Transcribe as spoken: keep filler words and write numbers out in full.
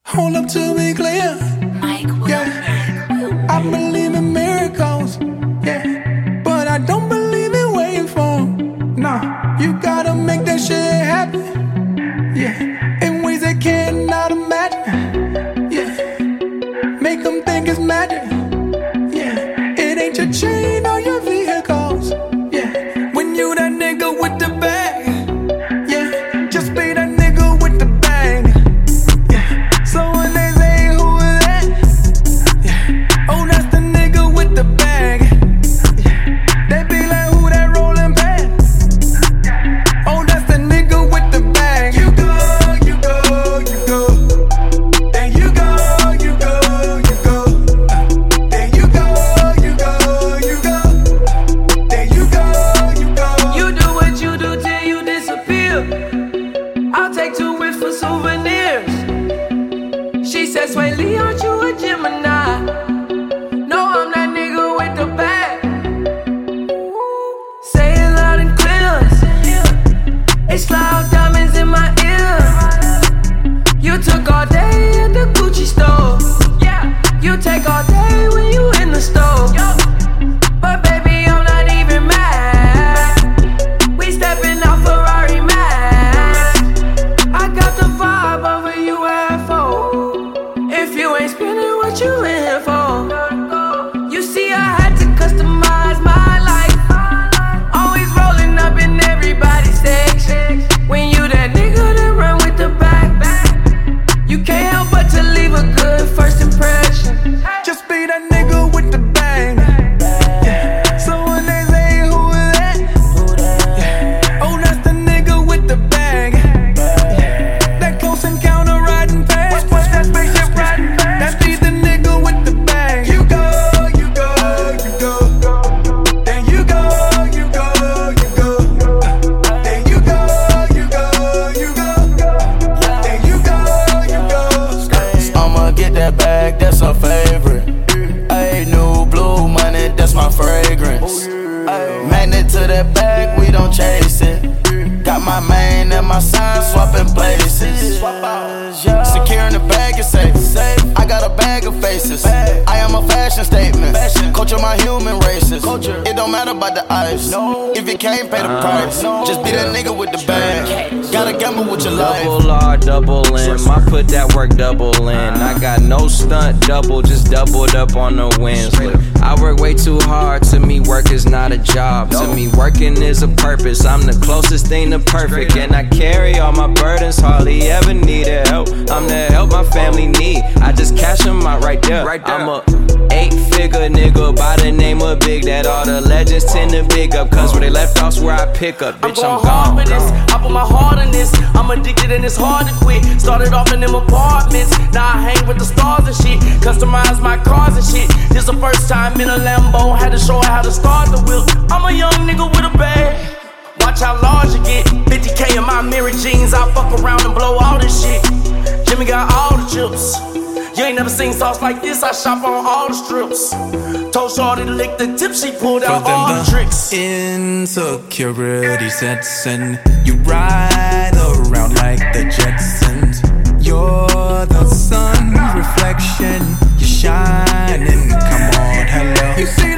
Hold up to be clear. Mike Will. Yeah. I believe in miracles. Yeah. But I don't believe in waiting for them. Nah. You gotta make that shit happen. Yeah. In ways they cannot imagine. Yeah. Make them think it's magic. Yeah. It ain't your chain or your vehicles. Yeah. When you that nigga with the bag. Yeah. Just be that nigga with the bag. Yeah. So when they say who is that? Yeah. Oh, that's the nigga with the bag. Yeah. They be like, who that rolling back? Oh, that's the nigga with the bag. You go, you go, you go. Then you go, you go, you go. Uh, then you go, you go, you go. Then you go, you go. You do what you do till you disappear. I'll take two whips for souvenirs. She said, Sway Lee, aren't you a Gemini? No, I'm that nigga with the bag. Say it loud and clear. It's loud diamonds in my ear. You took all day at the Gucci store. You take all day when you in the store. But baby, I'm not even mad. We stepping off Ferrari Max. I got the vibe of a U F O. If you ain't spinning, what you in here for? You see, I had to customize my life. Always rolling up in everybody's section. When you that nigga that run with the back, you can't help but to leave a good first impression. Just be that nigga with the bag. Yeah. So when they say who is that? Yeah. Oh, that's the nigga with the bag. Yeah. That close encounter riding fast. Watch that spaceship riding fast. That be the nigga with the bag. You go, you go, you go. Then you go, you go, you go. Uh, Then you go, you go, you go. Then you go, you go. I'ma get that bag, that's her favorite. Ayy, new blue money, that's my fragrance. Ayy, magnet to that bag, we don't chase it. Got my main and my sign swapping places. Securing the bag is safe. I got a bag of faces. I am a fashion statement. Culture my human races. It don't matter about the ice. If you can't pay the price, just be that nigga with the bag. Gotta gamble with your life. Double R, double in. I put that work double in. I got no stunt double, just doubled up on the win slip. I work way too hard. To me, work is not a job. To me, working is a purpose. I'm the closest thing to perfect. And I carry all my burdens, hardly ever needed help. I'm the help my family need. I just cash them out right there. I'm a eight-figure nigga by the name of Big that all the legends tend to big up. Cause where they left off's where I pick up. Bitch, I'm, I'm going gone. hard with this. I put my heart in this. I'm addicted and it's hard to quit. Started off in them apartments. Now I hang with the stars and shit. Customize my cars and shit. This the first time in a Lambo. Had to show her how to start the wheel. I'm a young nigga with a bag. Watch how large you get. fifty K in my mirror jeans. I fuck around and blow all this shit. Jimmy got all the chips. You ain't never seen sauce like this. I shop on all the strips. Told Shorty to lick the tip. She pulled out all the tricks. Insecurity sets in. You ride around like the Jetsons. You're the sun's reflection. You're shining. Come on, hello. You see